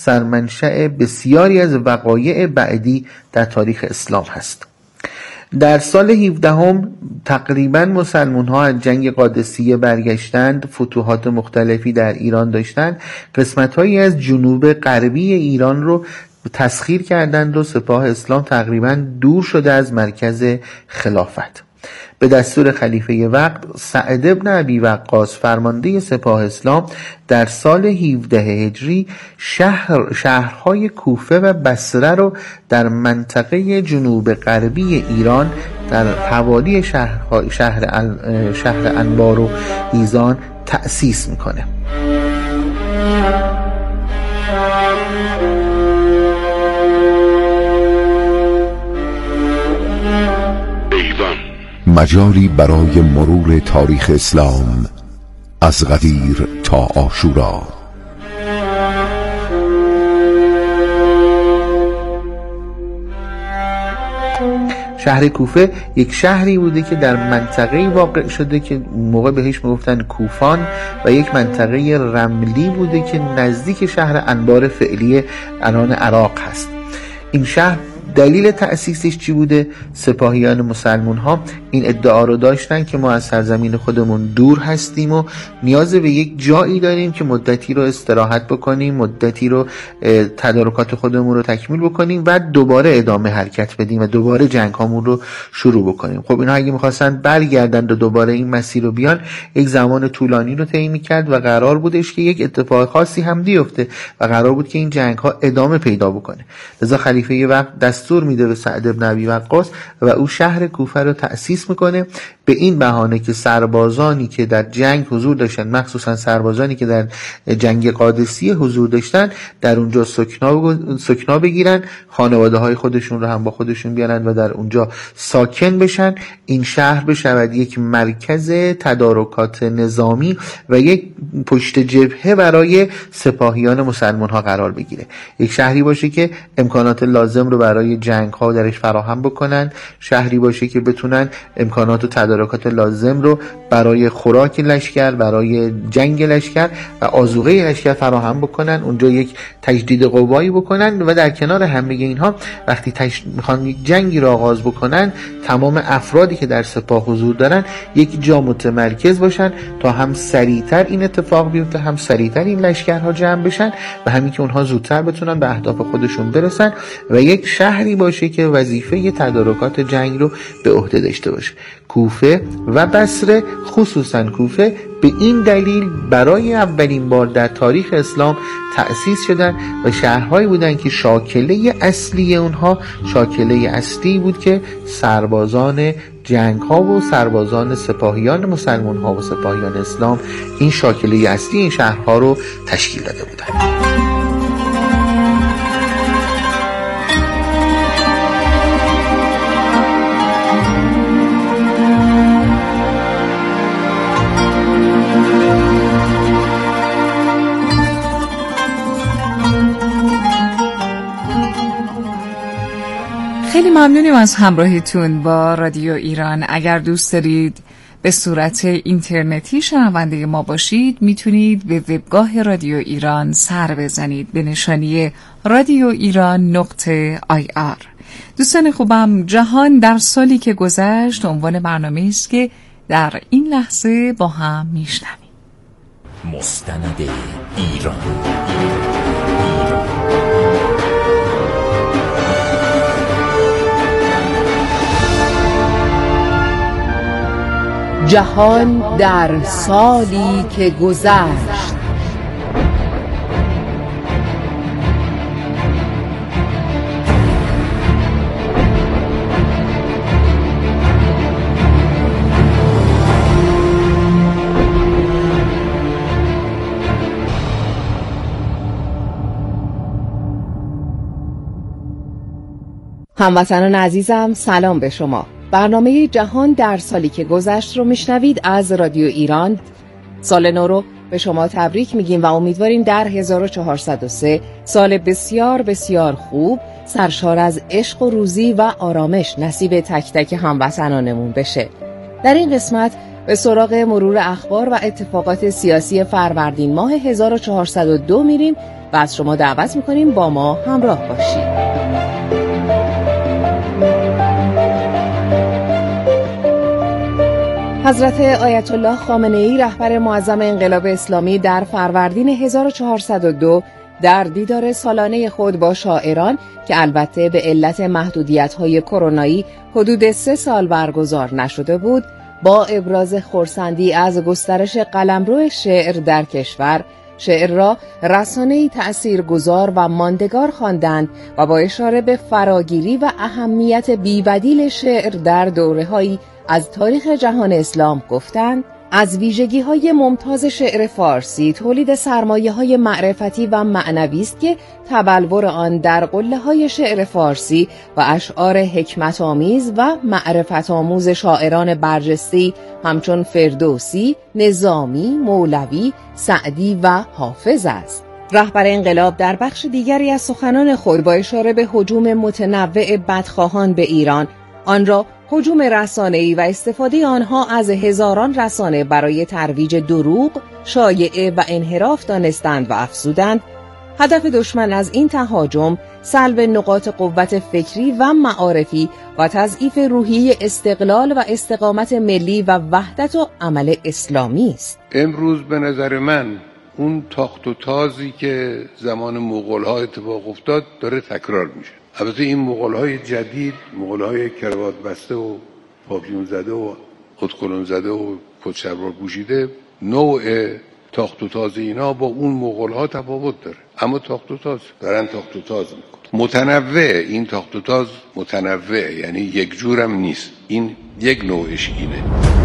سرمنشأ بسیاری از وقایع بعدی در تاریخ اسلام هست. در سال 17 تقریبا مسلمان ها از جنگ قادسیه برگشتند، فتوحات مختلفی در ایران داشتند، قسمت هایی از جنوب غربی ایران رو تسخیر کردند و سپاه اسلام تقریبا دور شده از مرکز خلافت. به دستور خلیفه وقت سعد بن ابی وقاص فرمانده سپاه اسلام در سال 17 هجری شهرهای کوفه و بصره رو در منطقه جنوب غربی ایران در حوالی شهر انبار و ایزان تأسیس میکنه. مجالی برای مرور تاریخ اسلام از غدیر تا عاشورا. شهر کوفه یک شهری بوده که در منطقه‌ای واقع شده که موقع بهش میگفتن کوفان و یک منطقه رملی بوده که نزدیک شهر انبار فعلی الان عراق هست. این شهر دلیل تأسیسش چی بوده؟ سپاهیان مسلمون ها این ادعا رو داشتن که ما از سرزمین خودمون دور هستیم و نیاز به یک جایی داریم که مدتی رو استراحت بکنیم، مدتی رو تدارکات خودمون رو تکمیل بکنیم و دوباره ادامه حرکت بدیم و دوباره جنگ هامون رو شروع بکنیم. خب اینا اگه میخواستن برگردن و دوباره این مسیر رو بیان، یک زمان طولانی رو طی می‌کرد و قرار بودش که یک اتفاق خاصی هم بیفته و قرار بود که این جنگ ها ادامه پیدا بکنه. لذا خلیفه وقت دستور میده به سعد بن ابی وقاص و او شهر کوفه رو تأسیس میکنه به این بهانه که سربازانی که در جنگ حضور داشتن، مخصوصا سربازانی که در جنگ قادسیه حضور داشتن، در اونجا سکنا بگیرن، خانواده های خودشون رو هم با خودشون بیارن و در اونجا ساکن بشن. این شهر بشود یک مرکز تدارکات نظامی و یک پشت جبهه برای سپاهیان مسلمان ها قرار بگیره. یک شهری باشه که امکانات لازم رو برای جنگ ها درش فراهم بکنن، شهری باشه که بتونن امکانات و تدارکات لازم رو برای خوراک لشکر، برای جنگ لشکر و آذوقه لشکر فراهم بکنن، اونجا یک تجدید قوایی بکنن و در کنار همه اینها وقتی میخوان یک جنگی رو آغاز بکنن، تمام افرادی که در سپاه حضور دارن یک جا متمرکز باشن تا هم سریعتر این اتفاق بیفته، هم سریعتر این لشکرها جمع بشن و همین که اونها زودتر بتونن به اهداف خودشون برسن و یک شهری باشه که وظیفه تدارکات جنگ رو به عهده داشته باشه. کوفه و بصره، خصوصا کوفه، به این دلیل برای اولین بار در تاریخ اسلام تأسیس شدن و شهرهایی بودن که شاکله اصلی اونها شاکله اصلی بود که سربازان جنگ ها و سربازان سپاهیان مسلمان ها و سپاهیان اسلام این شاکله اصلی این شهرها رو تشکیل داده بودند. خیلی ممنونیم از همراهیتون با رادیو ایران. اگر دوست دارید به صورت اینترنتی شنونده ما باشید، میتونید به وبگاه رادیو ایران سر بزنید به نشانی radioiran.ir. دوستان خوبم، جهان در سالی که گذشت عنوان برنامه است که در این لحظه با هم میشنویم. مستند ایران. جهان در سالی که گذشت. هموطنان عزیزم، سلام به شما. برنامه جهان در سالی که گذشت رو میشنوید از رادیو ایران. سال نو رو به شما تبریک میگیم و امیدواریم در 1403 سال بسیار بسیار خوب، سرشار از عشق و روزی و آرامش نصیب تک تک هموطنانمون بشه. در این قسمت به سراغ مرور اخبار و اتفاقات سیاسی فروردین ماه 1402 میریم و از شما دعوت میکنیم با ما همراه باشید. حضرت آیت الله خامنه‌ای رهبر معظم انقلاب اسلامی در فروردین 1402 در دیدار سالانه خود با شاعران که البته به علت محدودیت‌های کرونایی حدود 3 سال برگزار نشده بود، با ابراز خرسندی از گسترش قلمرو شعر در کشور، شعر را رسانه‌ای تأثیرگذار و ماندگار خواندند و با اشاره به فراگیری و اهمیت بی‌بدیل شعر در دوره‌هایی از تاریخ جهان اسلام گفتند: از ویژگی‌های ممتاز شعر فارسی تولید سرمایه‌های معرفتی و معنوی است که تبلور آن در قله‌های شعر فارسی و اشعار حکمت‌آمیز و معرفت‌آموز شاعران برجسته همچون فردوسی، نظامی، مولوی، سعدی و حافظ است. رهبر انقلاب در بخش دیگری از سخنان خود با اشاره به هجوم متنوع بدخواهان به ایران، آن را هجوم رسانه‌ای و استفاده آنها از هزاران رسانه برای ترویج دروغ، شایعه و انحراف دانستند و افزودند: هدف دشمن از این تهاجم سلب نقاط قوت فکری و معارفی و تضعیف روحیه استقلال و استقامت ملی و وحدت و عمل اسلامی است. امروز به نظر من اون تاخت و تازی که زمان مغول‌ها اتفاق افتاد داره تکرار میشه. البته این مغول‌های جدید، مغول‌های کراوات بسته و پاپیون زده و خودکلون زده و کتشلوار پوشیده، نوع تاخت و تاز اینا با اون مغول‌ها تفاوت داره، اما تاخت و تاز دارن تاخت و تاز میکنن. متنوع، این تاخت و تاز متنوع، یعنی یک جورم نیست، این یک نوعش اینه.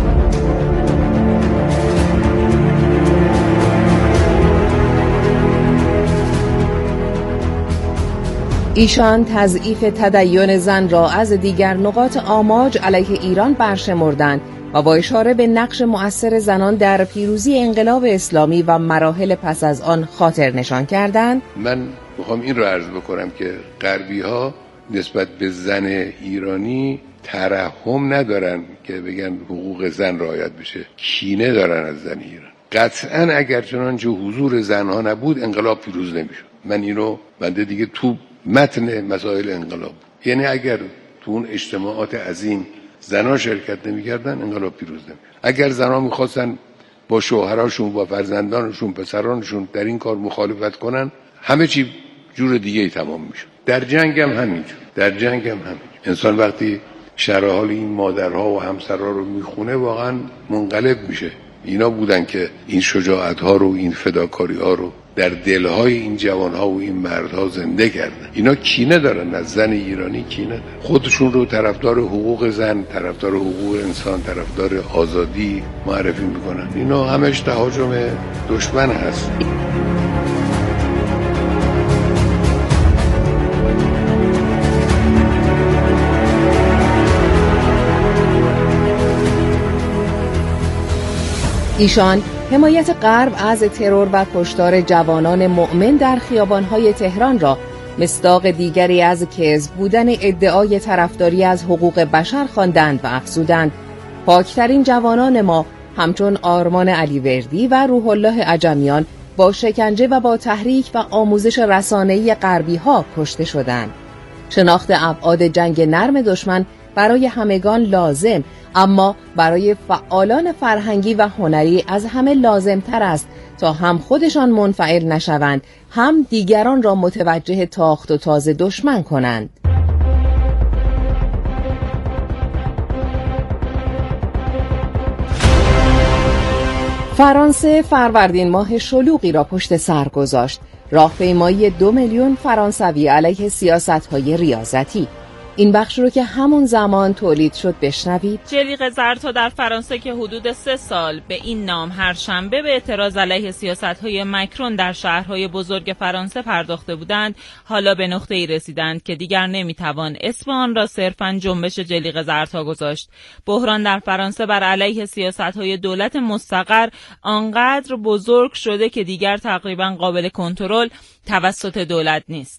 ایشان تضعیف تدین زن را از دیگر نقاط آماج علیه ایران برشمردند و با اشاره به نقش مؤثر زنان در پیروزی انقلاب اسلامی و مراحل پس از آن خاطر نشان کردند. من میخوام این رو عرض بکنم که غربی‌ها نسبت به زن ایرانی ترحم ندارن که بگن حقوق زن رعایت بشه، کینه دارن از زن ایران. قطعاً اگر چنانچه حضور زنها نبود انقلاب پیروز نمیشد. من اینو بنده دیگه تو متن مسائل انقلاب، یعنی اگر تو اون اجتماعات عظیم زنها شرکت نمی‌کردن انقلاب پیروز نمی‌شد. اگر زنها می‌خواستن با شوهراشون، با فرزندانشون، پسرانشون در این کار مخالفت کنن، همه چی جور دیگه‌ای تمام می‌شد. در جنگ هم همینجور. انسان وقتی شرح حال این مادرها و همسرها رو میخونه واقعا منقلب میشه. اینا بودن که این شجاعت‌ها رو، این فداکاری‌ها رو در دلهای این جوانها و این مردها زنده کردن. اینا کینه دارن از زن ایرانی، کینه دارن. خودشون رو طرفدار حقوق زن، طرفدار حقوق انسان، طرفدار آزادی معرفی میکنن. اینا همش تهاجم دشمن هست. ایشان حمایت غرب از ترور و کشتار جوانان مؤمن در خیابان‌های تهران را مصداق دیگری از کذب بودن ادعای طرفداری از حقوق بشر خواندند و افزودند: پاکترین جوانان ما همچون آرمان علیوردی و روح الله عجمیان با شکنجه و با تحریک و آموزش رسانه‌ای غربی‌ها کشته شدند. شناخت ابعاد جنگ نرم دشمن برای همگان لازم، اما برای فعالان فرهنگی و هنری از همه لازمتر است تا هم خودشان منفعل نشوند، هم دیگران را متوجه تاخت و تاز دشمن کنند. فرانسه فروردین ماه شلوغی را پشت سر گذاشت. راهپیمایی 2 میلیون فرانسوی علیه سیاست‌های ریاضتی. این بخش رو که همون زمان تولید شد بشنوید. جلیق زردها در فرانسه که حدود 3 سال به این نام هر شنبه به اعتراض علیه سیاست‌های مکرون در شهرهای بزرگ فرانسه پرداخته بودند، حالا به نقطه‌ای رسیدند که دیگر نمیتوان اسم آن را صرفاً جنبش جلیق زردها گذاشت. بحران در فرانسه بر علیه سیاست‌های دولت مستقر آنقدر بزرگ شده که دیگر تقریباً قابل کنترل توسط دولت نیست.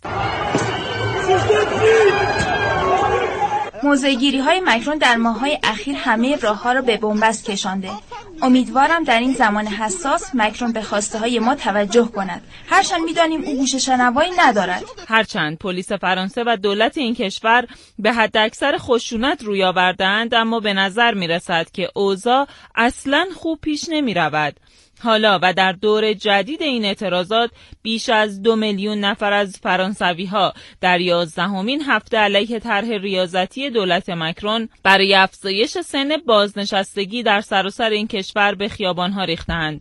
موضع‌گیری‌های مکرون در ماه‌های اخیر همه راه‌ها را به بنبست کشانده. امیدوارم در این زمان حساس مکرون به خواسته های ما توجه کند، هرچند میدانیم او گوش شنوایی ندارد. هرچند پلیس فرانسه و دولت این کشور به حد اکثر خشونت روی آوردند، اما به نظر میرسد که اوضاع اصلاً خوب پیش نمی رود. حالا و در دور جدید این اعتراضات بیش از 2 میلیون نفر از فرانسوی‌ها در 11مین هفته علیه طرح ریاضتی دولت مکرون برای افزایش سن بازنشستگی در سراسر این کشور به خیابان‌ها ریختند.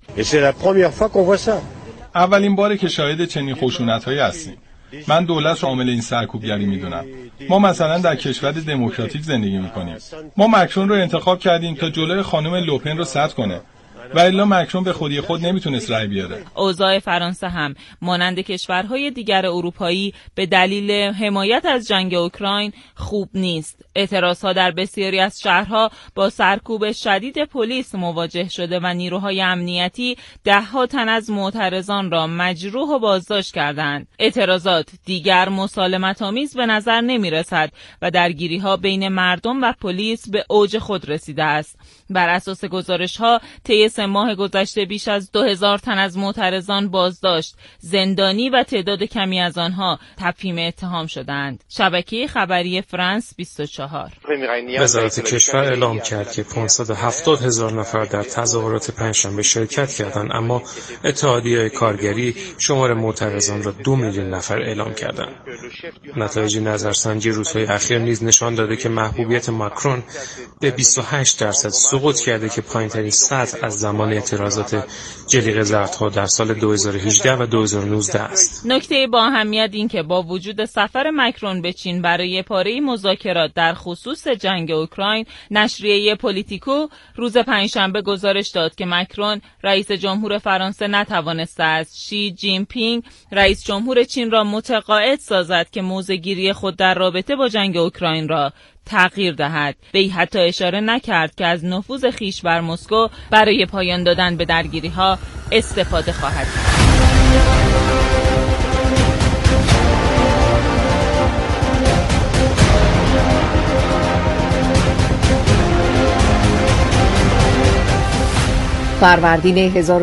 اولین باره که شاهد چنین خشونت‌هایی هستیم. من دولت را عامل این سرکوبگری می‌دونم. ما مثلا در کشور دموکراتیک زندگی می‌کنیم. ما مکرون رو انتخاب کردیم تا جلوی خانم لوپن رو سد کنه. و الا مکرون به خودی خود نمیتونست رأی بیاره. اوضاع فرانسه هم مانند کشورهای دیگر اروپایی به دلیل حمایت از جنگ اوکراین خوب نیست. اعتراضها در بسیاری از شهرها با سرکوب شدید پلیس مواجه شده و نیروهای امنیتی 10 تن از معترضان را مجروح و بازداشت کردند. اعتراضات دیگر مسالمت‌آمیز به نظر نمی‌رسد و درگیری‌ها بین مردم و پلیس به اوج خود رسیده است. بر اساس گزارش‌ها طی 3 ماه گذشته بیش از 2000 تن از معترضان بازداشت، زندانی و تعداد کمی از آنها تفهیم اتهام شدند. شبکه خبری فرانس 24. وزارت کشور اعلام کرد که 570,000 نفر در تظاهرات پنجشنبه شرکت کردند، اما اتحادیه کارگری شمار معترضان را 2 میلیون نفر اعلام کردند. نتایج نظرسنجی روزهای اخیر نیز نشان داده که محبوبیت ماکرون به 28% سقوط کرده که پایین‌ترین سطح از زمان اعتراضات جلیقه زردها در سال 2018 و 2019 است. نکته با اهمیت این که با وجود سفر مکرون به چین برای پاره مذاکرات در خصوص جنگ اوکراین، نشریه پولیتیکو روز پنجشنبه گزارش داد که مکرون رئیس جمهور فرانسه نتوانسته است شی جین پینگ رئیس جمهور چین را متقاعد سازد که موضع‌گیری خود در رابطه با جنگ اوکراین را تغییر دهد. وی حتی اشاره نکرد که از نفوذ خویش بر مسکو برای پایان دادن به درگیری‌ها استفاده خواهد کرد. فروردین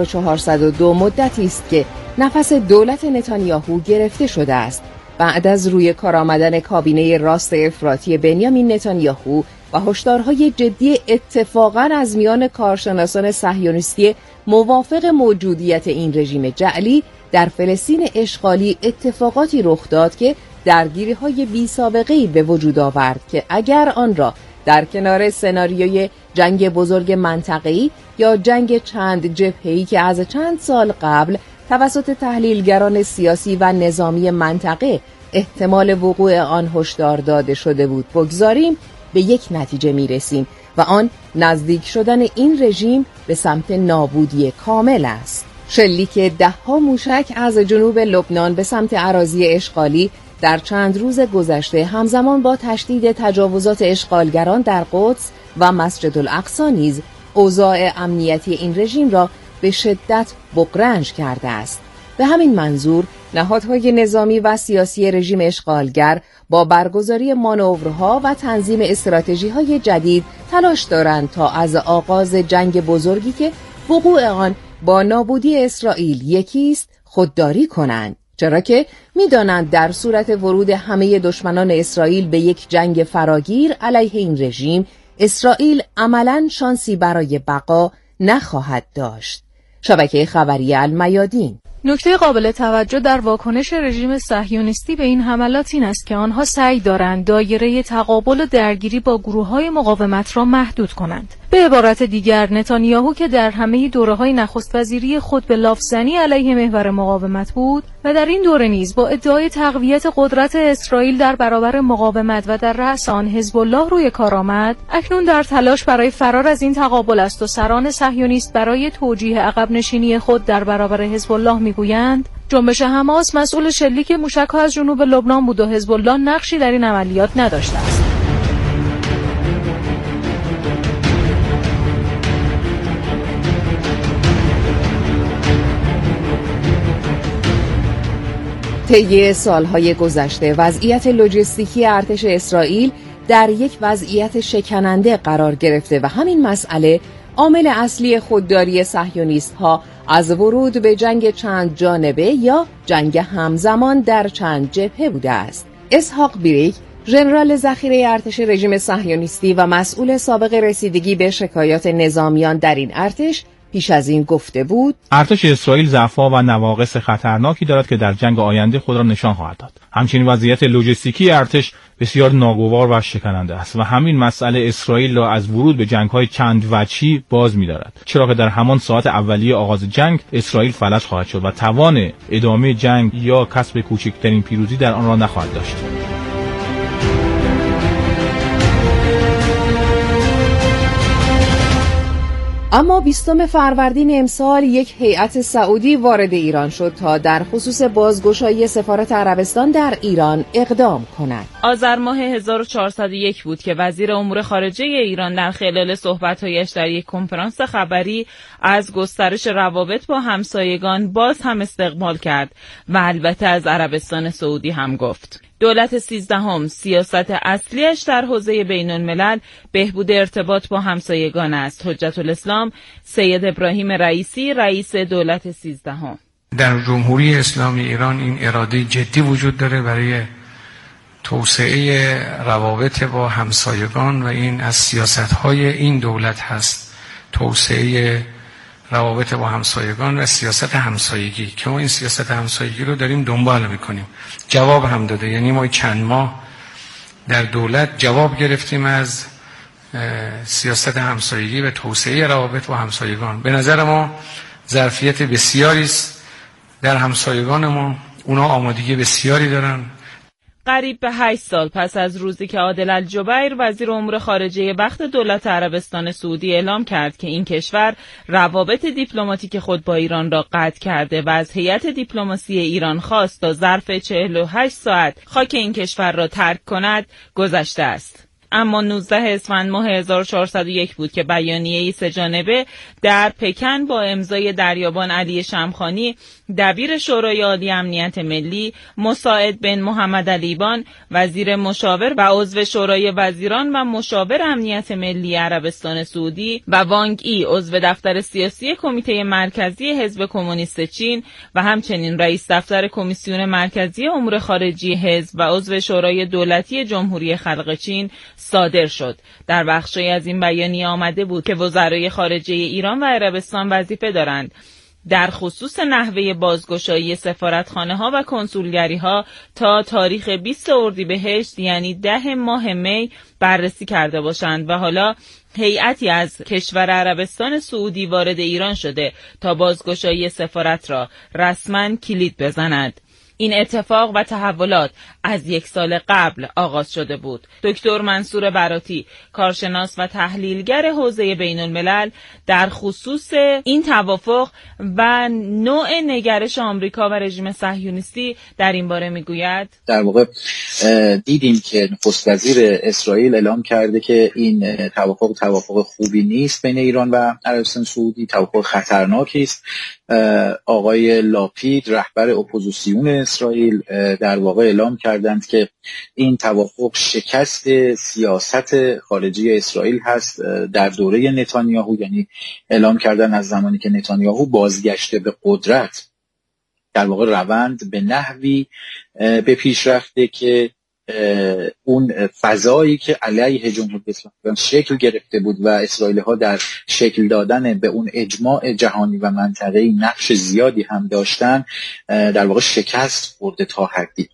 1402 مدتی است که نفس دولت نتانیاهو گرفته شده است. بعد از روی کار آمدن کابینه راست افراطی بنیامین نتانیاهو و هشدارهای جدی اتفاقاً از میان کارشناسان صهیونیستی موافق موجودیت این رژیم جعلی در فلسطین اشغالی، اتفاقاتی رخ داد که درگیری‌های بی‌سابقه‌ای به وجود آورد که اگر آن را در کنار سناریوی جنگ بزرگ منطقه‌ای یا جنگ چند جبهه‌ای که از چند سال قبل توسط تحلیلگران سیاسی و نظامی منطقه احتمال وقوع آن هشدار داده شده بود بگذاریم، به یک نتیجه میرسیم و آن نزدیک شدن این رژیم به سمت نابودی کامل است. شلیک 10 موشک از جنوب لبنان به سمت اراضی اشغالی در چند روز گذشته همزمان با تشدید تجاوزات اشغالگران در قدس و مسجد الاقصی نیز اوضاع امنیتی این رژیم را به شدت بغرنج کرده است. به همین منظور نهادهای نظامی و سیاسی رژیم اشغالگر با برگزاری مانورها و تنظیم استراتژی‌های جدید تلاش دارند تا از آغاز جنگ بزرگی که وقوع آن با نابودی اسرائیل یکیست خودداری کنند، چرا که می‌دانند در صورت ورود همه دشمنان اسرائیل به یک جنگ فراگیر علیه این رژیم، اسرائیل عملاً شانسی برای بقا نخواهد داشت. شبکه خبری المیادین. نکته قابل توجه در واکنش رژیم صهیونیستی به این حملات این است که آنها سعی دارند دایره تقابل و درگیری با گروه‌های مقاومت را محدود کنند. به عبارت دیگر، نتانیاهو که در همه دوره‌های نخست وزیری خود به لافزنی علیه محور مقاومت بود و در این دوره نیز با ادعای تقویت قدرت اسرائیل در برابر مقاومت و در رأس آن حزب الله روی کار آمد، اکنون در تلاش برای فرار از این تقابل است و سران صهیونیست برای توجیه عقب نشینی خود در برابر حزب الله میگویند جنبش حماس مسئول شلیک موشک‌ها از جنوب لبنان بود و حزب الله نقشی در این عملیات نداشته است. طی سالهای گذشته وضعیت لوجستیکی ارتش اسرائیل در یک وضعیت شکننده قرار گرفته و همین مسئله عامل اصلی خودداری صهیونیست‌ها از ورود به جنگ چند جانبه یا جنگ همزمان در چند جبهه بوده است. اسحاق بیریک، ژنرال ذخیره ارتش رژیم صهیونیستی و مسئول سابق رسیدگی به شکایات نظامیان در این ارتش، پیش از این گفته بود: ارتش اسرائیل ضعف‌ها و نواقص خطرناکی دارد که در جنگ آینده خود را نشان خواهد داد. همچنین وضعیت لوجستیکی ارتش بسیار ناگوار و شکننده است و همین مسئله اسرائیل را از ورود به جنگ‌های چند وجهی باز می‌دارد، چرا که در همان ساعت اولیه آغاز جنگ اسرائیل فلج خواهد شد و توان ادامه جنگ یا کسب کوچکترین پیروزی در آن را نخواهد داشت. اما 20 فروردین امسال یک هیئت سعودی وارد ایران شد تا در خصوص بازگشایی سفارت عربستان در ایران اقدام کند. آذر ماه 1401 بود که وزیر امور خارجه ایران در خلال صحبت‌هایش در یک کنفرانس خبری از گسترش روابط با همسایگان باز هم استقبال کرد و البته از عربستان سعودی هم گفت. دولت 13 سیاست اصلیش در حوزه بین الملل بهبود ارتباط با همسایگان است. حجت الاسلام سید ابراهیم رئیسی، رئیس دولت 13. در جمهوری اسلامی ایران این اراده جدی وجود داره برای توسعه روابط با همسایگان و این از سیاست‌های این دولت هست، توسعه روابط با همسایگان و سیاست همسایگی که ما این سیاست همسایگی رو داریم دنبال میکنیم. جواب هم داده، یعنی ما چند ماه در دولت جواب گرفتیم از سیاست همسایگی و توسعه روابط با همسایگان. به نظر ما ظرفیت بسیاری است در همسایگان ما، اونا آمادگی بسیاری دارن. قریب به 8 سال پس از روزی که عادل الجبیر وزیر امور خارجه وقت دولت عربستان سعودی اعلام کرد که این کشور روابط دیپلماتیک خود با ایران را قطع کرده و از هیئت دیپلماسی ایران خواست تا ظرف 48 ساعت خاک این کشور را ترک کند، گذشته است. اما 19 اسفند ماه 1401 بود که بیانیه‌ای سه‌جانبه در پکن با امضای دریابان علی شمخانی، دبیر شورای عالی امنیت ملی، مساعد بن محمد علیبان، وزیر مشاور و عضو شورای وزیران و مشاور امنیت ملی عربستان سعودی و وانگ ای، عضو دفتر سیاسی کمیته مرکزی حزب کمونیست چین و همچنین رئیس دفتر کمیسیون مرکزی امور خارجی حزب و عضو شورای دولتی جمهوری خلق چین صادر شد. در بخشی از این بیانیه آمده بود که وزرای خارجه ایران و عربستان وظیفه دارند در خصوص نحوه بازگشایی سفارتخانه‌ها و کنسولگری‌ها تا تاریخ 20 اردیبهشت یعنی 10 ماه می بررسی کرده باشند و حالا هیئتی از کشور عربستان سعودی وارد ایران شده تا بازگشایی سفارت را رسما کلید بزند. این اتفاق و تحولات از 1 سال قبل آغاز شده بود. دکتر منصور براتی، کارشناس و تحلیلگر حوزه بین الملل، در خصوص این توافق و نوع نگرش آمریکا و رژیم صهیونیستی در این باره میگوید: در واقع دیدیم که نخست وزیر اسرائیل اعلام کرده که این توافق خوبی نیست بین ایران و عربستان سعودی، توافق خطرناکی است. آقای لاپید، رهبر اپوزیسیون اسرائیل، در واقع اعلام کردند که این توافق شکست سیاست خارجی اسرائیل هست در دوره نتانیاهو، یعنی اعلام کردن از زمانی که نتانیاهو بازگشته به قدرت در واقع روند به نحوی به پیش رفته که اون فضایی که علیه جمهوری اسلامی شکل گرفته بود و اسرائیلی ها در شکل دادن به اون اجماع جهانی و منطقه‌ای نقش زیادی هم داشتن، در واقع شکست خورده تا حدی.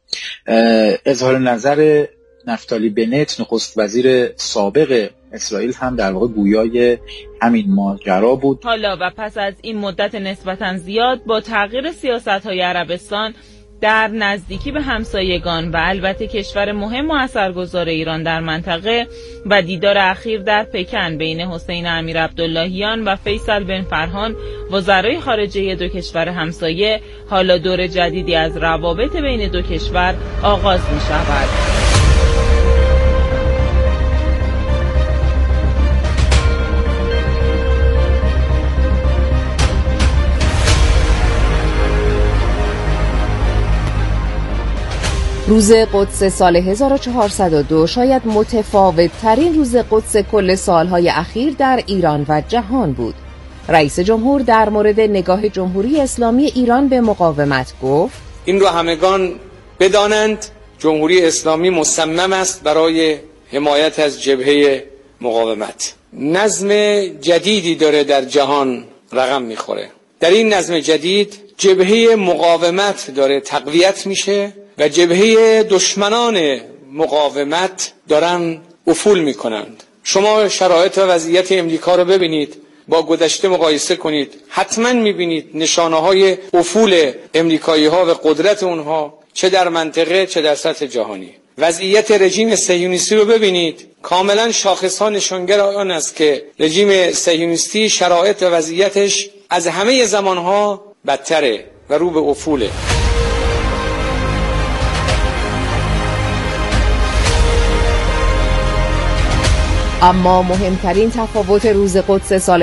اظهار نظر نفتالی بنت، نخست وزیر سابق اسرائیل، هم در واقع گویای همین ماجرا بود. حالا و پس از این مدت نسبتاً زیاد با تغییر سیاست‌های عربستان در نزدیکی به همسایگان و البته کشور مهم و اثرگذار ایران در منطقه و دیدار اخیر در پکن بین حسین امیر عبداللهیان و فیصل بن فرهان، وزرای خارجه دو کشور همسایه، حالا دور جدیدی از روابط بین دو کشور آغاز می شود. روز قدس سال 1402 شاید متفاوت ترین روز قدس کل سالهای اخیر در ایران و جهان بود. رئیس جمهور در مورد نگاه جمهوری اسلامی ایران به مقاومت گفت: این رو همگان بدانند جمهوری اسلامی مصمم است برای حمایت از جبهه مقاومت. نظم جدیدی داره در جهان رقم میخوره. در این نظم جدید جبهه مقاومت داره تقویت میشه و جبهه دشمنان مقاومت دارن افول میکنند. شما شرایط و وضعیت امریکا رو ببینید، با گذشته مقایسه کنید، حتما میبینید نشانه‌های افول امریکایی‌ها و قدرت اونها چه در منطقه چه در سطح جهانی. وضعیت رژیم صهیونیستی رو ببینید، کاملا شاخص‌ها نشانگر آن است که رژیم صهیونیستی شرایط و وضعیتش از همه زمانها بدتره و رو به افوله. اما مهمترین تفاوت روز قدس سال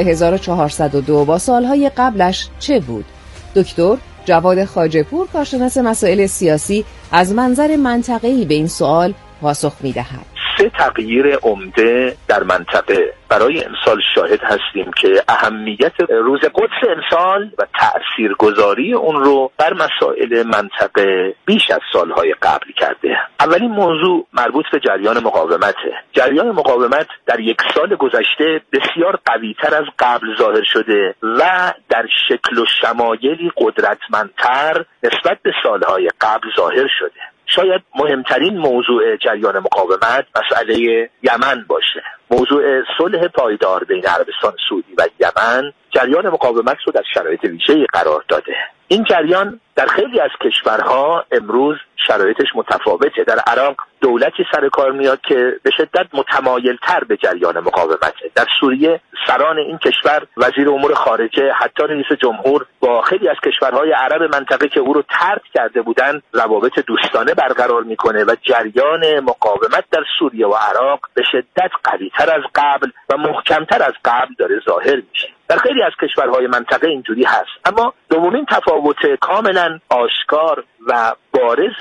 1402 با سالهای قبلش چه بود؟ دکتر جواد خواجه‌پور، کارشناس مسائل سیاسی، از منظر منطقه‌ای به این سوال پاسخ می‌دهد. 3 تغییر عمده در منطقه برای امسال شاهد هستیم که اهمیت روز قدس امسال و تأثیرگذاری اون رو بر مسائل منطقه بیش از سالهای قبل کرده. اولین موضوع مربوط به جریان مقاومته. جریان مقاومت در 1 سال گذشته بسیار قوی‌تر از قبل ظاهر شده و در شکل و شمایلی قدرتمندتر نسبت به سالهای قبل ظاهر شده. شاید مهمترین موضوع جریان مقاومت مسئله یمن باشه. موضوع صلح پایدار بین عربستان سعودی و یمن جریان مقاومت رو در شرایط ویژه‌ای قرار داده. این جریان در خیلی از کشورها امروز شرایطش متفاوته. در عراق دولتی سر کار میاد که به شدت متمایل‌تر به جریان مقاومته. در سوریه سران این کشور، وزیر امور خارجه، حتی رئیس جمهور با خیلی از کشورهای عرب منطقه که او رو طرد کرده بودن روابط دوستانه برقرار میکنه و جریان مقاومت در سوریه و عراق به شدت قوی‌تر از قبل و محکم‌تر از قبل داره ظاهر میشه. در خیلی از کشورهای منطقه اینجوری هست. اما دومین تفاوت کاملا آشکار و بارز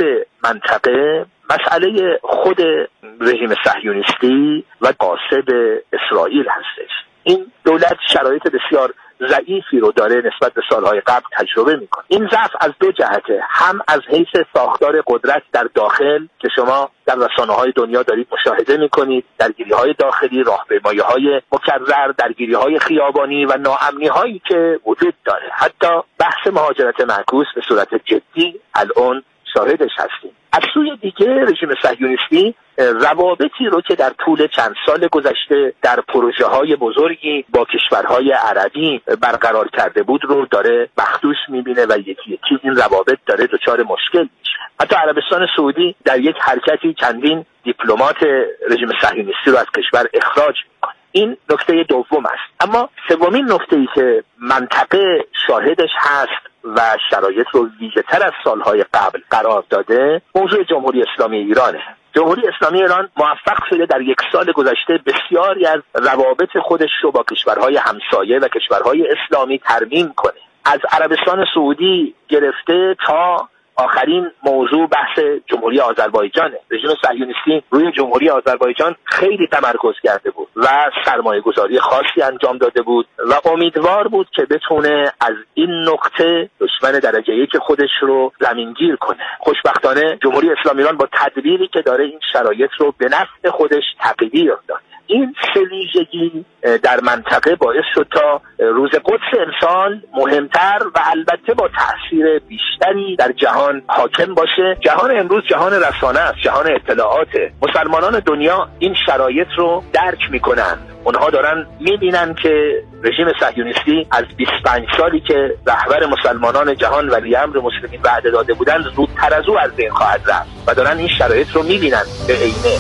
منطقه مسئله خود رژیم صهیونیستی و غاصب اسرائیل هستش. این دولت شرایط بسیار ضعیفی رو داره نسبت به سالهای قبل تجربه میکنه. این ضعف از 2 جهته، هم از حیث ساختار قدرت در داخل که شما در رسانه‌های دنیا دارید مشاهده میکنید، درگیری‌های داخلی، راهپیمایی‌های مکرر، درگیری‌های خیابانی و ناامنی‌هایی که وجود داره. حتی بحث مهاجرت معکوس به صورت جدی الان شاهدش هستیم. از سوی دیگه رژیم صهیونیستی روابطی رو که در طول چند سال گذشته در پروژه‌های بزرگی با کشورهای عربی برقرار کرده بود رو داره مخدوش می‌بینه و یکی یکی این روابط داره دچار مشکل میشه. حتی عربستان سعودی در یک حرکتی چندین دیپلمات رژیم صهیونیستی رو از کشور اخراج می‌کنه. این نکته دوم است. اما سومین نکته‌ای که منطقه شاهدش هست و شرایط رو ویژه‌تر از سالهای قبل قرار داده موضوع جمهوری اسلامی ایرانه. جمهوری اسلامی ایران موفق شده در 1 سال گذشته بسیاری از روابط خودش رو با کشورهای همسایه و کشورهای اسلامی ترمیم کنه. از عربستان سعودی گرفته تا آخرین موضوع بحث جمهوری آذربایجانه. رژیم صهیونیستی روی جمهوری آذربایجان خیلی تمرکز کرده بود و سرمایه گذاری خاصی انجام داده بود و امیدوار بود که بتونه از این نقطه دشمن درجه 1 خودش رو زمینگیر کنه. خوشبختانه جمهوری اسلامی ایران با تدبیری که داره این شرایط رو به نفع خودش تغییر داد. این 3 ویژگی در منطقه باعث شد تا روز قدس امسال مهمتر و البته با تأثیر بیشتری در جهان حاکم باشه. جهان امروز جهان رسانه است، جهان اطلاعات. مسلمانان دنیا این شرایط رو درک میکنن. اونها دارن میبینن که رژیم صهیونیستی از 25 سالی که رهبر مسلمانان جهان ولی امر مسلمین وعده داده بودند زودتر از او از بین خواهد رفت و دارن این شرایط رو میبینن به عینه.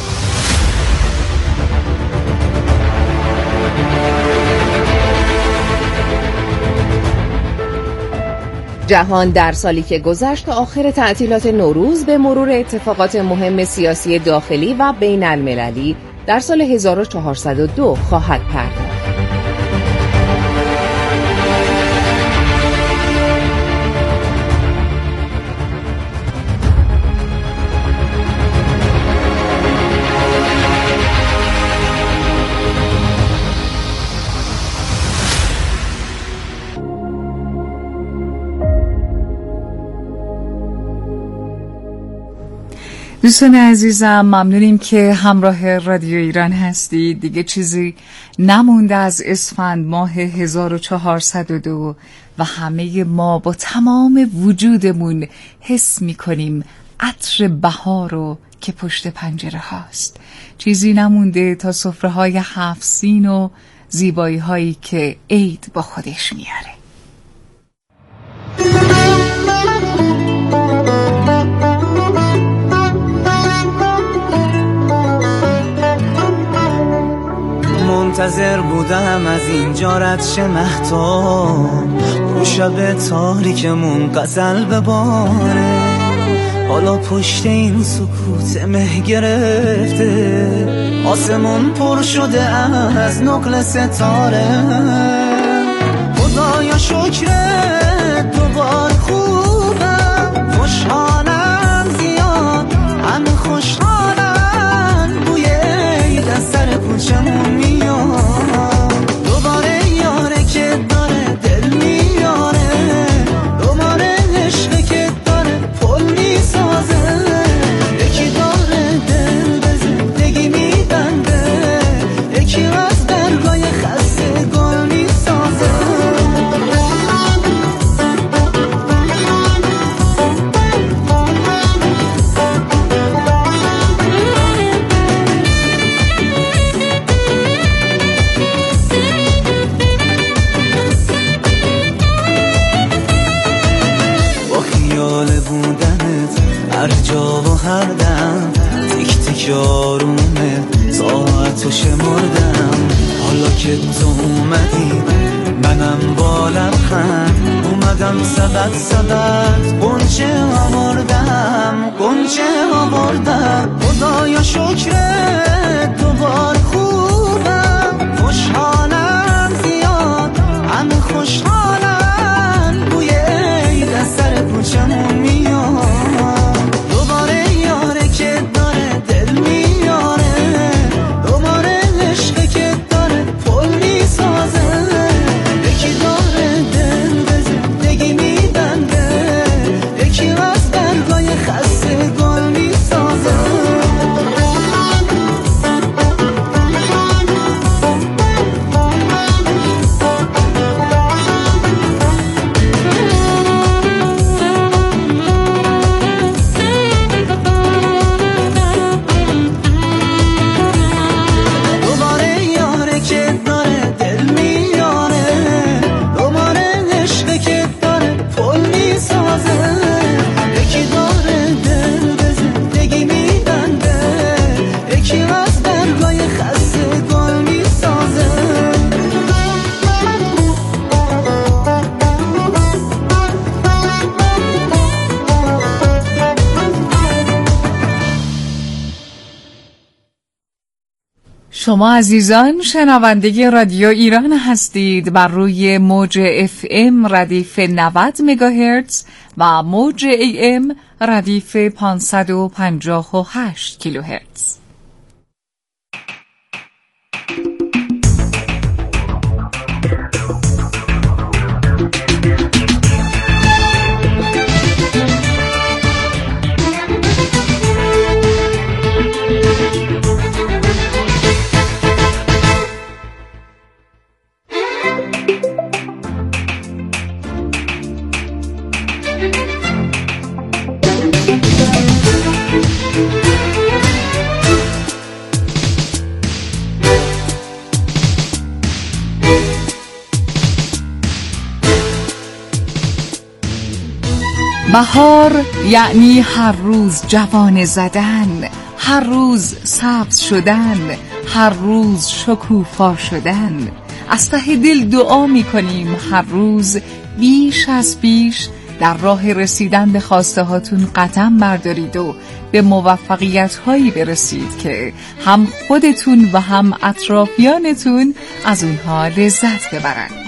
جهان در سالی که گذشت تا آخر تعطیلات نوروز به مرور اتفاقات مهم سیاسی داخلی و بین المللی در سال 1402 خواهد پرداخت. دوستان عزیزم، ممنونیم که همراه رادیو ایران هستید. دیگه چیزی نمونده از اسفند ماه 1402 و همه ما با تمام وجودمون حس میکنیم عطر بهار رو که پشت پنجره هاست. چیزی نمونده تا سفره های 7 سین و زیبایی هایی که عید با خودش میاره. منتظر بودم از اینجا رد شه مهتاب، رو شب تاریکمون غزل بباره. حالا پشت این سکوت مه گرفته، آسمون پر شده از نقل ستاره. خدایا شکرت دوباره خوبم، خوشحالم زیاد همه خوشحالم. بوی عید از سر کوچمون میاد، دوباره یاره که داره دل میاره، دوباره عشقه که داره پل میسازه. یکی داره دل به زندگی میبنده، یکی از درگاه خسته گل میسازه. هر جا و هر دم تیک تیک آرومه ساعتو شمردم. حالا که تو اومدی منم با لبخند اومدم، سبت گنچه آوردم. خدایا شکرت دوباره خوبم، خوشحالم زیاد همه خوشحالم. بوی عید از سر کوچمون میاد، دوباره یاره که داره دل میاره، دوباره عشقه که داره پل میسازه. یکی داره دل به زندگی میبنده، یکی از درگاه خسته گل میسازه. شما عزیزان شنونده رادیو ایران هستید بر روی موج FM ردیف 90 مگاهرتز و موج AM ردیف 558 کیلوهرتز. بهار یعنی هر روز جوانه زدن، هر روز سبز شدن، هر روز شکوفا شدن. از ته دل دعا می کنیم هر روز بیش از بیش در راه رسیدن به خواسته هاتون قدم بردارید و به موفقیت هایی برسید که هم خودتون و هم اطرافیانتون از اونها لذت ببرند.